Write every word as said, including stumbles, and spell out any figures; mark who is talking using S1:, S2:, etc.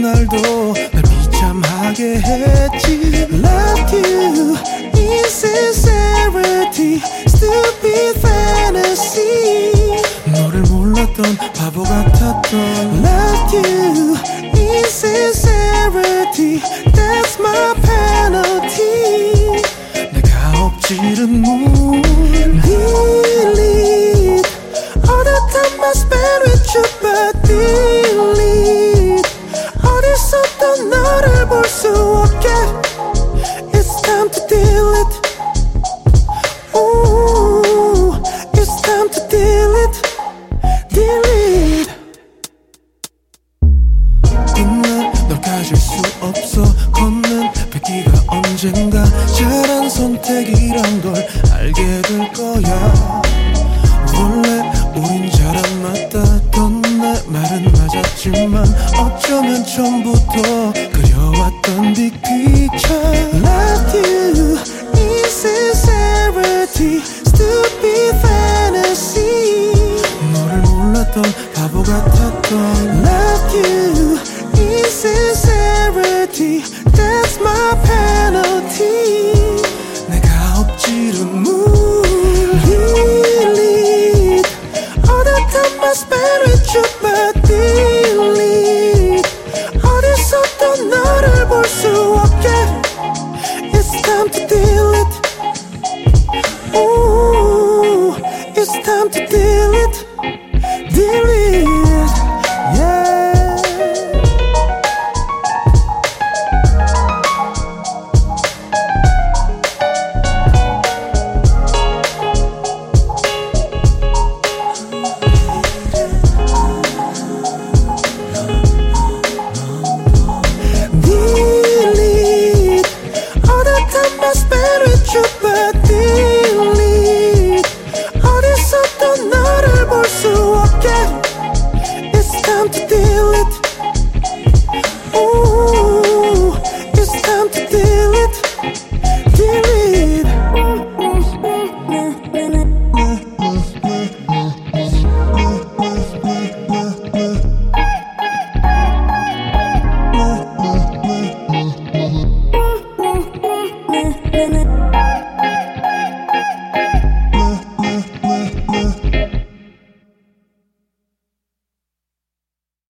S1: 날도 날 비참하게 했지. Love you, insincerity, stupid fantasy. 너를 몰랐던 바보 같았던 Love you, insincerity, that's my penalty. 내가 엎지른 문 Delete all the time I spend with you, but delete 어디서도 너를 볼 수 없게. It's time to delete. Ooh, it's time to delete. Delete. 끝내 널 가질 수 없어. 걷는 뱉기가 언젠가 잘한 선택이란 걸 알게 될 거야. 원래 우린 잘 안 맞다던 내 말은 맞았지만 어쩌면 처음부터 그려왔던 big picture. Love you, insincerity, stupid fantasy. 너를 몰랐던 바보 같았던 Love you, insincerity, that's my penalty. 내가 엎지른 문 Delete all the time I spend with you, but delete 어디서도 너를 볼 수 없게. It's time to delete. Ooh, it's time to delete. Delete, yeah.